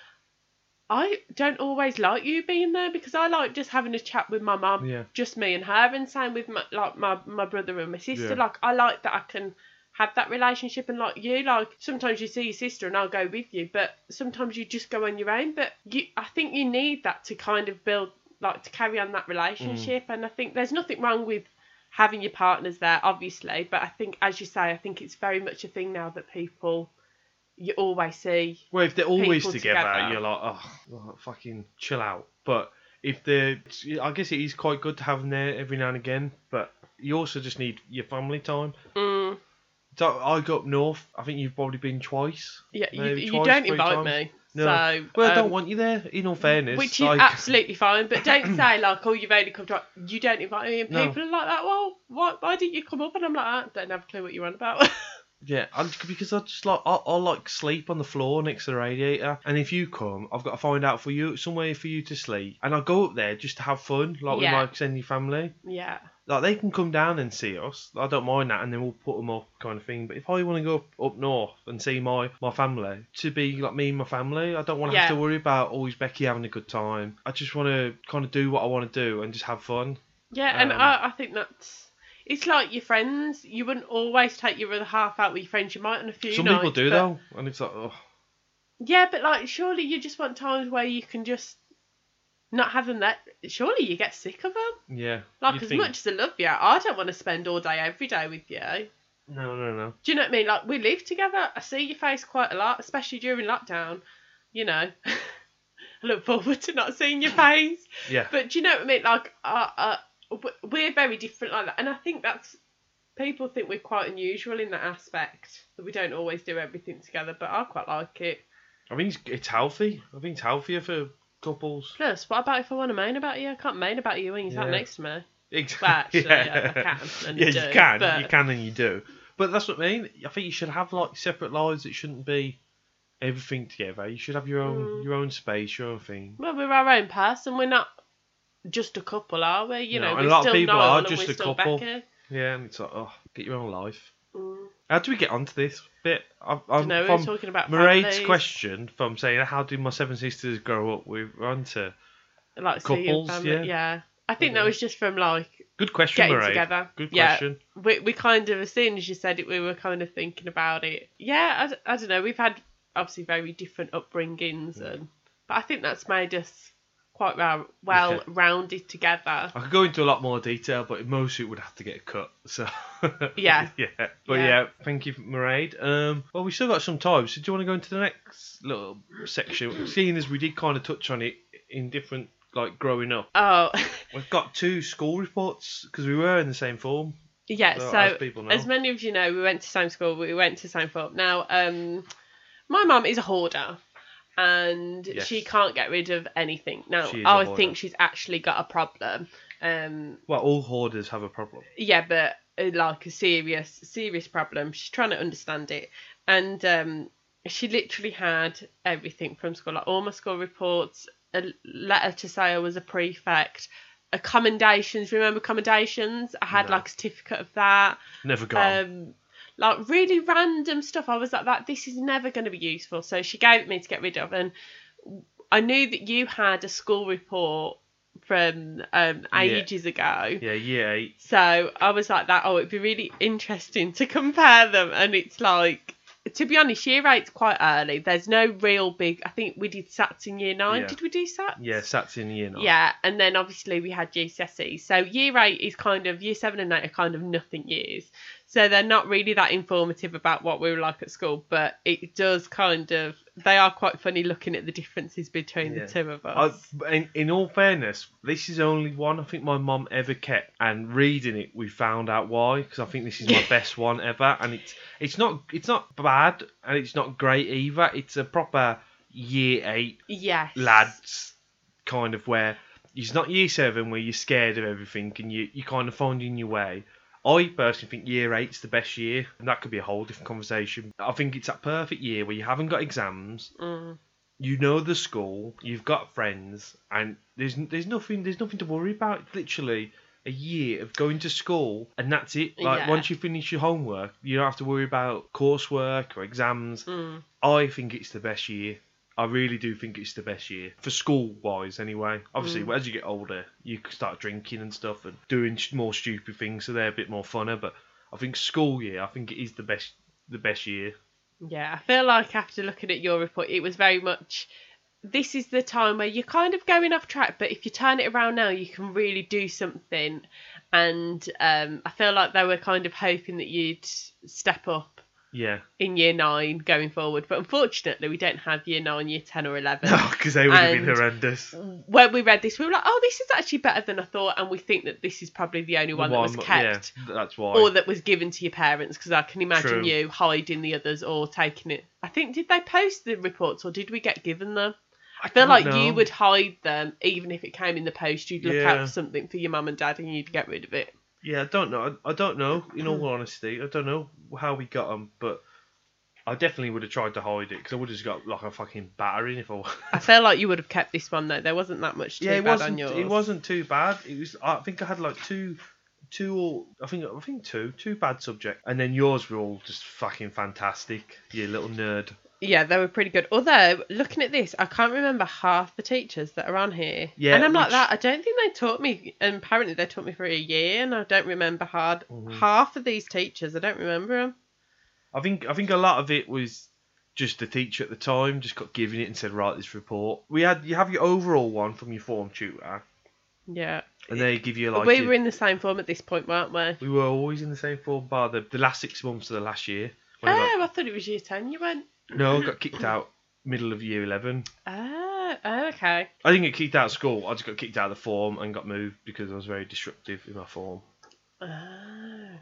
I don't always like you being there because I like just having a chat with my mum, yeah, just me and her, and same with my, like my, my brother and my sister. Yeah. Like I like that I can have that relationship, and like you, like sometimes you see your sister and I'll go with you, but sometimes you just go on your own. But you, I think you need that to kind of build, like to carry on that relationship. Mm. And I think there's nothing wrong with having your partners there, obviously, but I think, as you say, I think it's very much a thing now that people, you always see. Well, if they're always people together, together. you're like, oh, well, fucking chill out. But if they're, I guess it is quite good to have them there every now and again. But you also just need your family time. Mm, So I go up north. I think you've probably been twice. yeah, you, Maybe you twice, don't three invite times. me. No. So, Well, I um, don't want you there. In all fairness, which is like, absolutely fine, but don't say like, oh, you've only come to, you don't invite me, and No. people are like that. Well, why, why didn't you come up? And I'm like, I don't have a clue what you're on about. yeah, I, because I just like I, I like sleep on the floor next to the radiator, and if you come, I've got to find out for you somewhere for you to sleep, and I go up there just to have fun, like with Yeah. my extended family. Yeah, Like they can come down and see us. I don't mind that, and then we'll put them up, kind of thing. But if I want to go up, up north and see my, my family, to be like me and my family, I don't want to have Yeah. to worry about always Becky having a good time. I just want to kind of do what I want to do and just have fun. yeah, and Um, I, I think that's. It's like your friends. You wouldn't always take your other half out with your friends. You might on a few Some nights. people do but, though, and it's like, oh, Yeah, but like, surely you just want times where you can just not have them there. Surely you get sick of them. yeah. Like, you'd as think- much as I love you, I don't want to spend all day every day with you. No, no, no. Do you know what I mean? Like, we live together. I see your face quite a lot, especially during lockdown. You know, I look forward to not seeing your face. Yeah. But do you know what I mean? Like, uh, uh, w- we're very different like that. And I think that's people think we're quite unusual in that aspect, that we don't always do everything together, but I quite like it. I mean, it's, it's healthy. I think it's healthier for couples. Plus, what about if I want to moan about you? I can't moan about you when you're sat Yeah. next to me. Exactly. Well, actually, yeah. yeah, I can. And yeah, do, you can. but... You can and you do. But that's what I mean. I think you should have like separate lives. It shouldn't be everything together. You should have your own Mm. your own space, your own thing. Well, we're our own person. We're not just a couple, are we? You No, know, and we're a lot of still people Niall are and just we're a still couple. Becky. Yeah, and it's like, oh, get your own life. Mm. How do we get onto this bit? I, I'm, No, we from were talking about Mairead's families. question from saying, how did my seven sisters grow up? We're on to Like seeing couples, family. yeah. Yeah. I think Okay. that was just from like good question, getting Mairead. together. Good Yeah. question. We we kind of, as soon as you said it, we were kind of thinking about it. Yeah, I, d- I don't know. We've had obviously very different upbringings, Yeah. and but I think that's made us quite well, well Yeah. rounded together. I could go into a lot more detail, but most of it would have to get cut. So Yeah. yeah. But Yeah. yeah, thank you, Mairead. Um, well, we still got some time. So do you want to go into the next little section? Seeing as we did kind of touch on it in different, like growing up. Oh, We've got two school reports because we were in the same form. yeah. So, So, as people know. as many of you know, we went to same school. We went to same form. Now, um, my mum is a hoarder, and Yes. she can't get rid of anything. Now, She is a I hoarder. think she's actually got a problem. Um, Well, all hoarders have a problem. yeah, but uh, like a serious, serious problem. She's trying to understand it, and um, she literally had everything from school, like all my school reports, a letter to say I was a prefect, accommodations. Remember accommodations? I had No. like a certificate of that. Never got 'em. Um, like really random stuff. I was like, that this is never going to be useful. So she gave it me to get rid of, and I knew that you had a school report from um, Yeah. ages ago. Yeah, year eight. So I was like that, oh, it'd be really interesting to compare them. And it's like, to be honest, year eight's quite early. There's no real big, I think we did SATs in year nine. Yeah. Did we do SATs? Yeah, Sats in year nine. Yeah, and then obviously we had G C S E. So year eight is kind of, year seven and eight are kind of nothing years. So they're not really that informative about what we were like at school, but it does kind of, they are quite funny looking at the differences between Yeah. the two of I, us. in, in all fairness, this is only one I think my mum ever kept, and reading it, we found out why. Because I think this is my best one ever, and it's it's not it's not bad and it's not great either. It's a proper year eight Yes. lads kind of where it's not year seven where you're scared of everything and you you kind of finding your way. I personally think year eight's the best year, and that could be a whole different conversation. I think it's that perfect year where you haven't got exams. Mm. You know the school, you've got friends, and there's there's nothing there's nothing to worry about. It's literally a year of going to school, and that's it. Like Yeah. once you finish your homework, you don't have to worry about coursework or exams. Mm. I think it's the best year. I really do think it's the best year for school wise, anyway. Obviously, Mm. as you get older, you can start drinking and stuff and doing sh- more stupid things, so they're a bit more funner. But I think school year, I think it is the best the best year. Yeah, I feel like after looking at your report, it was very much, this is the time where you're kind of going off track, but if you turn it around now, you can really do something. And um, I feel like they were kind of hoping that you'd step up Yeah. in year nine going forward. But unfortunately, we don't have year nine, year ten or eleven. No, because they would have been And- horrendous. When we read this, we were like, oh, this is actually better than I thought. And we think that this is probably the only The one that was one- kept. Yeah, that's why. Or that was given to your parents, because I can imagine True. you hiding the others or taking it. I think, did they post the reports or did we get given them? I feel don't like know. you would hide them, even if it came in the post. You'd look out Yeah. for something for your mum and dad and you'd get rid of it. Yeah, I don't know. I, I don't know. In all honesty, I don't know how we got them, but I definitely would have tried to hide it because I would have just got like a fucking battering if I. I feel like you would have kept this one though. There wasn't that much too yeah, it bad wasn't. on yours. It wasn't too bad. It was. I think I had like two, two or I think I think two, two bad subjects, and then yours were all just fucking fantastic. You little nerd. Yeah, they were pretty good. Although, looking at this, I can't remember half the teachers that are on here. Yeah, and I'm like which- that. I don't think they taught me, and apparently they taught me for a year, and I don't remember hard Mhm. half of these teachers. I don't remember them. I think I think a lot of it was just the teacher at the time just got given it and said write this report. We had you have your overall one from your form tutor, Yeah. and they give you like we your- were in the same form at this point, weren't we? we were always in the same form bar the, the last six months of the last year. When I got- Oh, I thought it was year ten you went. no, I got kicked out middle of year eleven. Oh, oh, okay. I didn't get kicked out of school. I just got kicked out of the form and got moved because I was very disruptive in my form. Oh.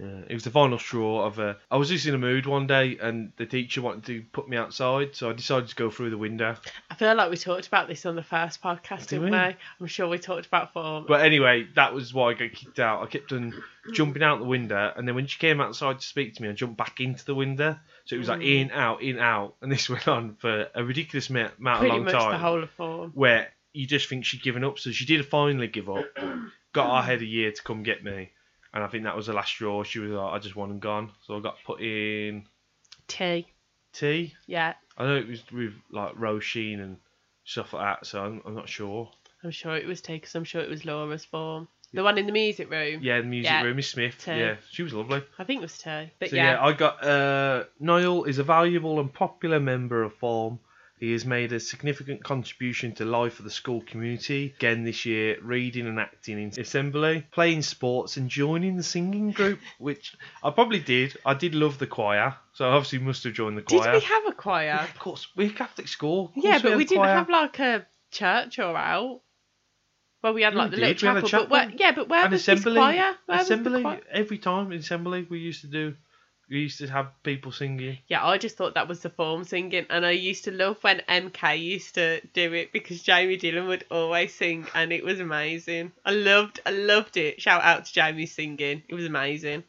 Yeah, it was the final straw of a. I was just in a mood one day, and the teacher wanted to put me outside, so I decided to go through the window. I feel like we talked about this on the first podcast, Did didn't we? we? I'm sure we talked about form. But anyway, that was why I got kicked out. I kept on jumping out the window, and then when she came outside to speak to me, I jumped back into the window. So it was like Mm. in, out, in, out, and this went on for a ridiculous ma- amount Pretty of long much time. the whole of form. Where you just think she'd given up, so she did finally give up. Got our head a year to come get me, and I think that was the last straw. She was like, I just want them gone, so I got put in Tea. tea. Yeah, I know it was with like Roisin and stuff like that, so I'm, I'm not sure. I'm sure it was tea because I'm sure it was Laura's form. The one in the music room. Yeah, the music Yeah. room, Miss Smith. Tea. Yeah, she was lovely. I think it was tea. But So yeah. yeah, I got uh, Niall is a valuable and popular member of Form. He has made a significant contribution to life of the school community. Again this year, reading and acting in assembly, playing sports and joining the singing group, which I probably did. I did love the choir, so I obviously must have joined the Did choir. we have a Yeah, choir? of course, we're a Catholic school. Of Yeah, course but had we a didn't choir. have like a church or out. Well, we had Yeah, like we the little did. We had a chapel, but chapel. where, yeah, but where An was assembly. this choir? Where assembly. was the choir? Every time in assembly, we used to do. We used to have people singing. Yeah, I just thought that was the form singing, and I used to love when M K used to do it because Jamie Dillon would always sing, and it was amazing. I loved, I loved it. Shout out to Jamie singing; it was amazing.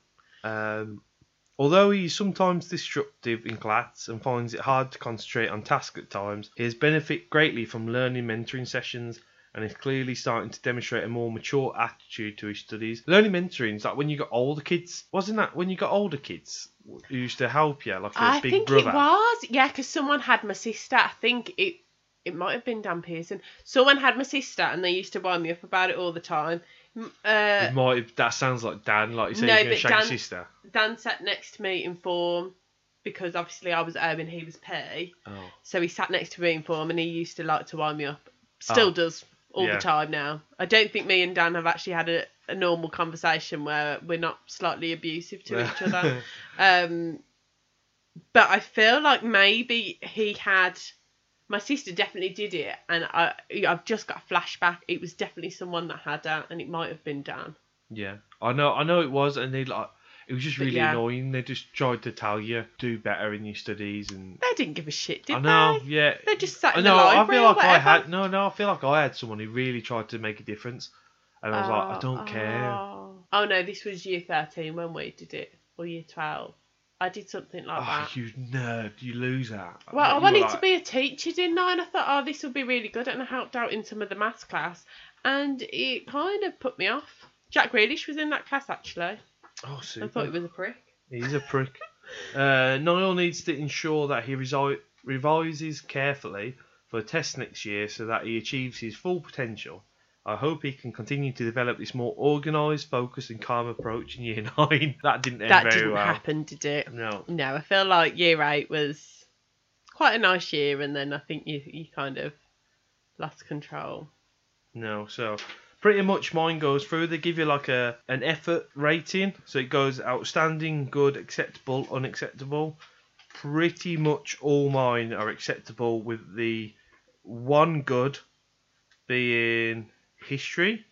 Um, although he is sometimes disruptive in class and finds it hard to concentrate on tasks at times, he has benefited greatly from learning mentoring sessions and is clearly starting to demonstrate a more mature attitude to his studies. Learning mentoring is like when you got older kids, wasn't that when you got older kids who used to help you, like a I big think brother? it was, yeah, because someone had my sister. I think it, it might have been Dan Pearson. Someone had my sister, and they used to wind me up about it all the time. M- Uh, It might, that sounds like Dan, like you say No, he's going to but shag Dan- your sister. Dan sat next to me in form because obviously I was O and he was P. Oh. So he sat next to me in form and he used to like to wind me up. Still Oh, does all yeah. the time now. I don't think me and Dan have actually had a, a normal conversation where we're not slightly abusive to each other. Um, but I feel like maybe he had. My sister definitely did it, and I I've just got a flashback. It was definitely someone that had that, and it might have been Dan. Yeah, I know, I know it was, and they like it was just But really yeah. annoying. They just tried to tell you do better in your studies, and They didn't give a shit, did I know, they? yeah. They just sat I in know. the I library feel like or I whatever. had no, no. I feel like I had someone who really tried to make a difference, and I was like, I Oh, don't care. Oh. oh no, this was year thirteen when we did it, or year twelve. I did something like Oh, that. you nerd, you loser. Well, I You were wanted like- to be a teacher, didn't I? And I thought, oh, this will be really good, and I helped out in some of the maths class, and it kind of put me off. Jack Grealish was in that class actually. Oh, I super. thought he was a prick. He's a prick. uh, Niall needs to ensure that he resi- revises carefully for a test next year so that he achieves his full potential. I hope he can continue to develop this more organised, focused and calm approach in year nine. That didn't end That very didn't well. happen, did it? No. No, I feel like year eight was quite a nice year, and then I think you you kind of lost control. No, so pretty much mine goes through. They give you like a an effort rating. So it goes outstanding, good, acceptable, unacceptable. Pretty much all mine are acceptable, with the one good being history,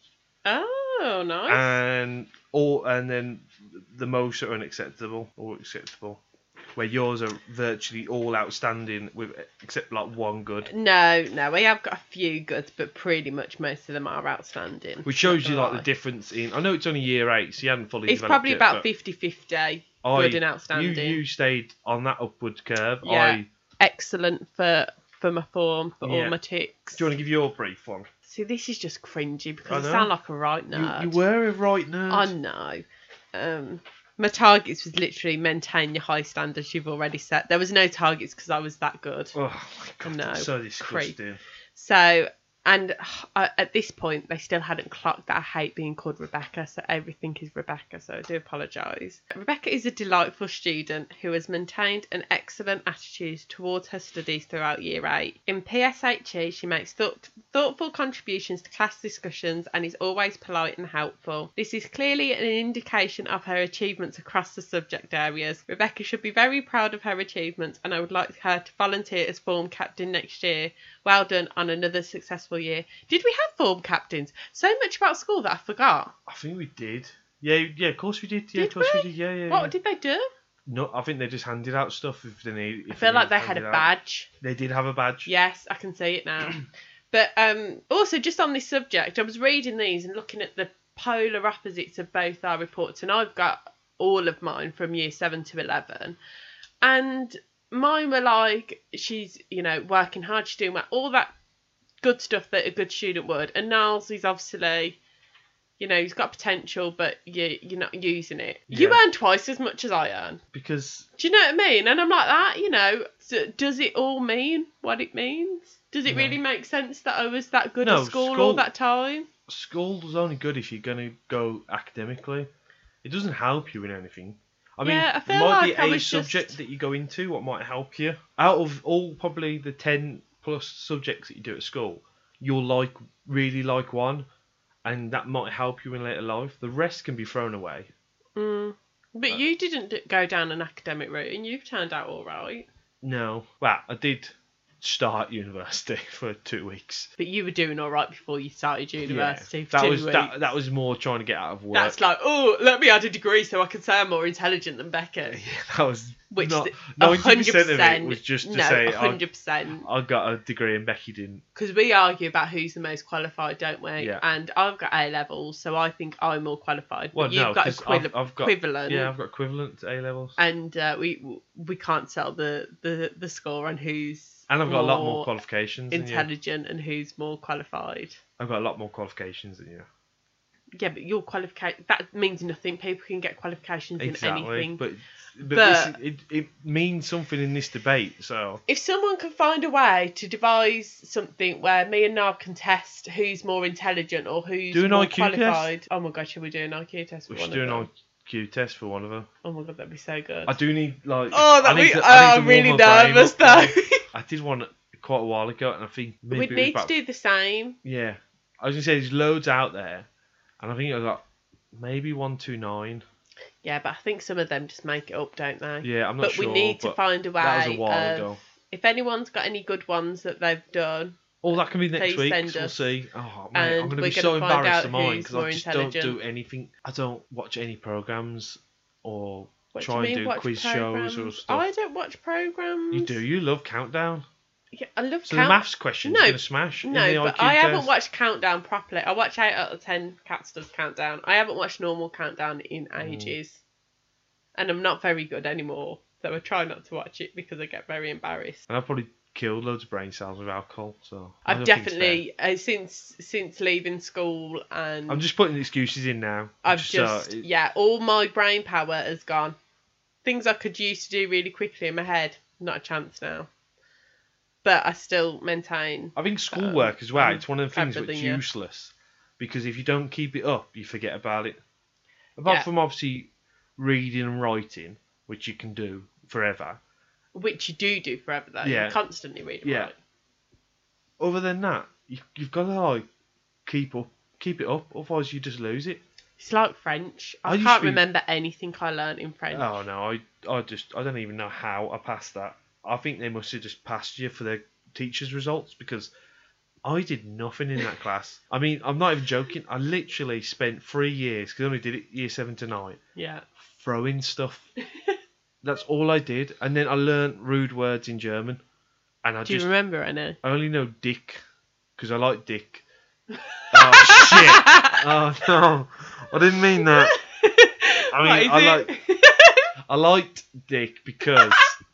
Oh, nice. and all and then the most are unacceptable or acceptable. Where yours are virtually all outstanding, with except like one good. No, no, we have got a few goods, but pretty much most of them are outstanding. Which shows Not you gonna like the lie. difference in. I know it's only year eight, so you haven't fully It's developed probably it, about but fifty-fifty, I- good and outstanding. You, you stayed on that upward curve. Yeah. I, Excellent for for my form, for Yeah. all my ticks. do you want to give your brief one? See, this is just cringy I because I, know. sound like a right You, nerd. you were a right nerd. I know. Um, my targets was literally maintain your high standards you've already set. There was no targets because I was that good. Oh my god, No, that's so creep. disgusting. So, and uh, at this point, they still hadn't clocked that I hate being called Rebecca, so everything is Rebecca, so I do apologise. Rebecca is a delightful student who has maintained an excellent attitude towards her studies throughout year eight. In P S H E, she makes thought- thoughtful contributions to class discussions and is always polite and helpful. This is clearly an indication of her achievements across the subject areas. Rebecca should be very proud of her achievements, and I would like her to volunteer as form captain next year. Well done on another successful year. Did we have form captains? So much about school that I forgot. I think we did. Yeah, yeah, of course we did. Yeah, Did of course we? we? did. Yeah, yeah. What yeah. did they do? No, I think they just handed out stuff if they need. If I feel they like they needed had a handed out. badge. They did have a badge. Yes, I can see it now. But um, also, just on this subject, I was reading these and looking at the polar opposites of both our reports, and I've got all of mine from year seven to eleven. And mine were like, she's, you know, working hard, she's doing well, all that good stuff that a good student would. And Niles is obviously, you know, he's got potential, but you, you're not using it. You Yeah. earn twice as much as I earn. Because Do you know what I mean? And I'm like that, you know, so does it all mean what it means? Does it No. really make sense that I was that good No, at school, school- all that time? school's only good if you're going to go academically. It doesn't help you in anything. I mean, Yeah, I feel it might like be I a was subject just- that you go into what might help you. Out of all probably the ten plus subjects that you do at school, you'll like really like one, and that might help you in later life. The rest can be thrown away. Mm. But Uh, you didn't d- go down an academic route, and you've turned out all right. No. Well, I did start university for two weeks. But you were doing all right before you started university Yeah, for that two was weeks. that, that was more trying to get out of work. That's like, oh, let me add a degree so I can say I'm more intelligent than Becky. Yeah, that was Which not th- ninety percent of it was just to no, say one I, hundred percent. I got a degree and Becky didn't. Because we argue about who's the most qualified, don't we? Yeah. And I've got A levels, so I think I'm more qualified. But Well, you've no, got 'cause equiv- I've, I've got equivalent. yeah, I've got equivalent to A levels, And uh, we we can't tell the, the, the score on who's and I've got a lot more qualifications. Than you. intelligent and who's more qualified. I've got a lot more qualifications than you. Yeah, but your qualification, that means nothing. People can get qualifications Exactly, in anything. but but, But- this, it it means something in this debate. So If someone can find a way to devise something where me and Niall can test who's more intelligent or who's Do an more I Q test. qualified. Oh my god, should we do an I Q test for we one should do of an them? I Q test for one of them. Oh my god, that'd be so good. I do need like. Oh, I that need we, to, oh, I need to I'm warm really my brain nervous up, though. like, I did one quite a while ago, and I think maybe We'd it was need to about do the same. Yeah, I was gonna say there's loads out there, and I think I got maybe one two nine. Yeah, but I think some of them just make it up, don't they? Yeah, I'm not but sure. we need to but find a way. that was a while of, ago. If anyone's got any good ones that they've done, Oh, that can be next Please week. send So we'll us. see. Oh And mate, I'm gonna we're be so gonna find embarrassed out of mine who's because more I just don't do intelligent. anything. I don't watch any programs or what try do you and mean, do watch quiz programs? shows or stuff. I don't watch programs. You do. You love Countdown. Yeah, I love So count. the maths questions No, you're gonna smash. in No, the but I Q I haven't test. watched Countdown properly. I watch eight out of ten Cats Does Countdown. I haven't watched normal Countdown in ages. And I'm not very good anymore. So I try not to watch it because I get very embarrassed. And I've probably killed loads of brain cells with alcohol. So I I've don't think it's definitely, uh, since since leaving school and fair. I'm just putting excuses in now. I've so just, it- yeah, all my brain power has gone. Things I could use to do really quickly in my head, not a chance now. But I still maintain. I think schoolwork as well. I'm It's one of the things clever which than is you. useless because if you don't keep it up, you forget about it. Apart Yeah. from obviously reading and writing, which you can do forever. Which you do do forever though. Yeah. You constantly read and Yeah. write. Other than that, you, you've got to like keep up, keep it up. Otherwise, you just lose it. It's like French. I, I used can't to be- remember anything I learnt in French. Oh no, I I just I don't even know how I passed that. I think they must have just passed you for their teachers' results because I did nothing in that class. I mean, I'm not even joking. I literally spent three years because I only did it year seven to nine Yeah. throwing stuff. That's all I did, and then I learnt rude words in German, and I Do just you remember any? I only know dick because I like dick. Oh shit! Oh no, I didn't mean that. I What mean, is I it? like I liked dick because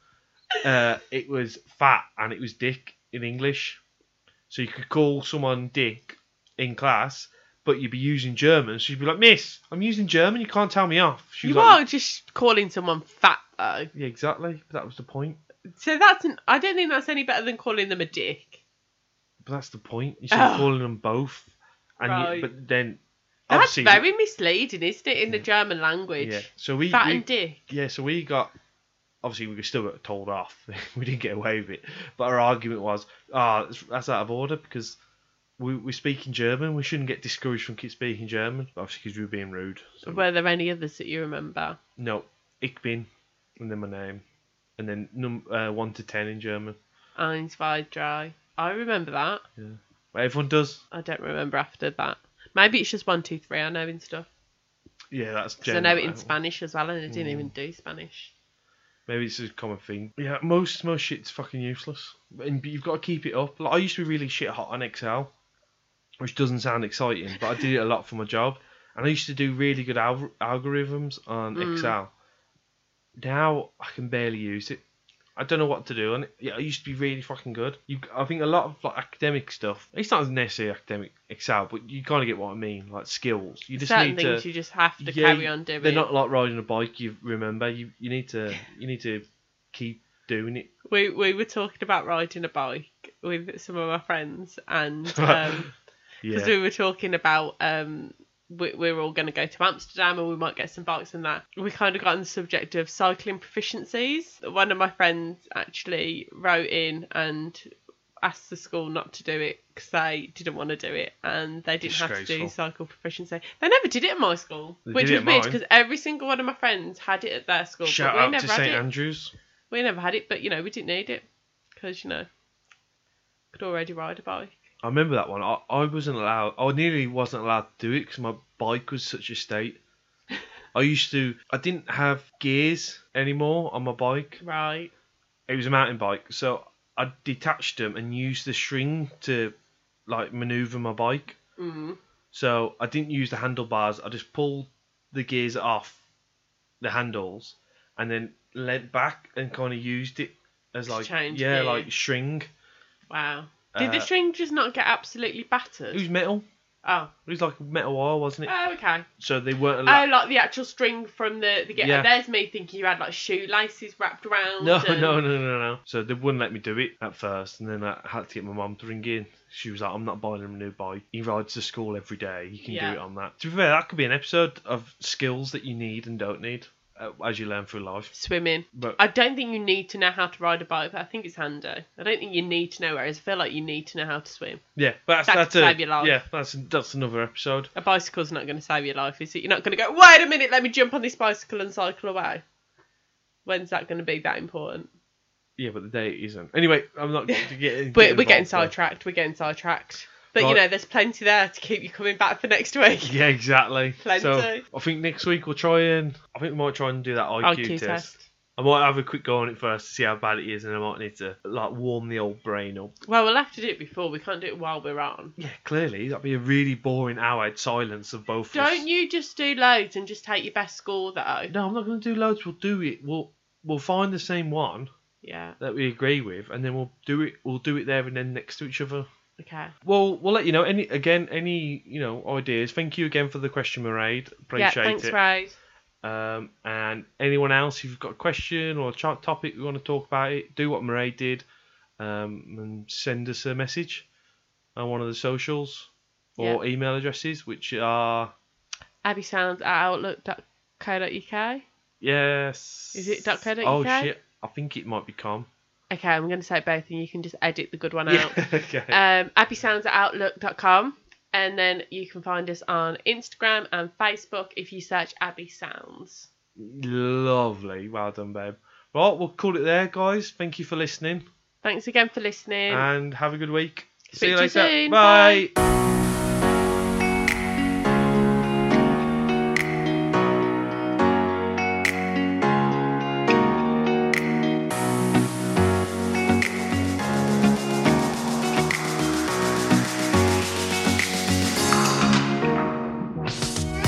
uh, it was fat and it was dick in English, so you could call someone dick in class, but you'd be using German. So you'd be like, "Miss, I'm using German. You can't tell me off." She was You like, are just calling someone fat though. "Yeah, exactly." But that was the point. So that's an, I don't think that's any better than calling them a dick. But that's the point. You start Oh. calling them both, and Right. you, but then That's obviously very misleading, isn't it, in the German language? yeah. So we, Fat we and dick. yeah. So we got obviously we still got told off. We didn't get away with it, but our argument was, ah, oh, that's out of order because we we speak in German. We shouldn't get discouraged from keep speaking German. Obviously, because we were being rude. So Were there any others that you remember? no, ich bin, and then my name, and then num uh, one to ten in German. Eins, zwei, drei. I remember that. But everyone does. I don't remember after that. Maybe it's just one, two, three. I know and stuff. Yeah, that's Because I general. know it in Spanish as well, and I didn't Mm. even do Spanish. Maybe it's a common thing. Yeah, most most shit's fucking useless. And you've got to keep it up. Like, I used to be really shit hot on Excel, which doesn't sound exciting, but I did it a lot for my job. And I used to do really good al- algorithms on Mm. Excel. Now I can barely use it. I don't know what to do on it. Yeah, I used to be really fucking good. You, I think a lot of like academic stuff. It's not necessarily academic Excel, but you kind of get what I mean. Like skills, you just Certain need things to. you just have to Yeah, carry on doing. They're not like riding a bike. You remember, you you need to you need to keep doing it. We we were talking about riding a bike with some of our friends, and um, because Yeah. we were talking about um, we, we were all going to go to Amsterdam and we might get some bikes and that. We kind of got on the subject of cycling proficiencies. One of my friends actually wrote in and asked the school not to do it because they didn't want to do it, and they didn't have to do Disgraceful. cycle proficiency. They never did it at my school, They which did it was at weird mine. because every single one of my friends had it at their school, Shout but we out never to had Saint it. Andrews. We never had it, but you know we didn't need it because you know could already ride a bike. I remember that one. I, I wasn't allowed. I nearly wasn't allowed to do it because my bike was such a state. I used to. I didn't have gears anymore on my bike. Right. It was a mountain bike, so I detached them and used the string to like maneuver my bike. Mm. So I didn't use the handlebars. I just pulled the gears off the handles and then leant back and kind of used it as To like change yeah, gear. like string. Wow. Did the Uh, string just not get absolutely battered? It was metal. Oh. It was like metal wire, wasn't it? Oh, okay. So they weren't Oh, allowed. like the actual string from the the get. Yeah. There's me thinking you had like shoelaces wrapped around. No, and... no, no, no, no. So they wouldn't let me do it at first, and then I had to get my mum to ring in. She was like, "I'm not buying him a new bike. He rides to school every day. You can Yeah. do it on that." To be fair, that could be an episode of skills that you need and don't need uh, as you learn through life. Swimming. But I don't think you need to know how to ride a bike, but I think it's handy. I don't think you need to know, whereas I feel like you need to know how to swim. yeah, but that's That that's could a, save your life. yeah, that's that's another episode. A bicycle's not going to save your life, is it? You're not going to go, wait a minute, let me jump on this bicycle and cycle away. When's that going to be that important? Yeah, but the day it isn't. Anyway, I'm not going to get. We're, get we're getting involved there. sidetracked. We're getting sidetracked. But, you Right. know, there's plenty there to keep you coming back for next week. Yeah, exactly. Plenty. So I think next week we'll try and I think we might try and do that I Q, I Q test. test. I might have a quick go on it first to see how bad it is, and I might need to like warm the old brain up. Well, we'll have to do it before. We can't do it while we're on. Yeah, clearly that'd be a really boring hour of silence of both of us. Don't you just do loads and just take your best score, though? No, I'm not going to do loads. We'll do it. We'll we'll find the same one Yeah. that we agree with, and then we'll do it. We'll do it there and then next to each other. Okay. Well, we'll let you know. Any again, any you know ideas. Thank you again for the question, Mairead. Appreciate yeah, thanks, it. Ray. Um, and anyone else, if you've got a question or a ch- topic you want to talk about it, do what Mairead did, um, and send us a message on one of the socials or email addresses, which are abbysounds at outlook dot co dot uk. yes. Is it .co.uk? Oh shit! I think it might be com. Okay, I'm going to say both, and you can just edit the good one Yeah. out. Okay. Um, abbysounds at outlook dot com, and then you can find us on Instagram and Facebook if you search Abby Sounds. Lovely. Well done, babe. Right, we'll call it there, guys. Thank you for listening, Thanks again for listening. and have a good week. Speak See you to you later. soon. Bye. Bye.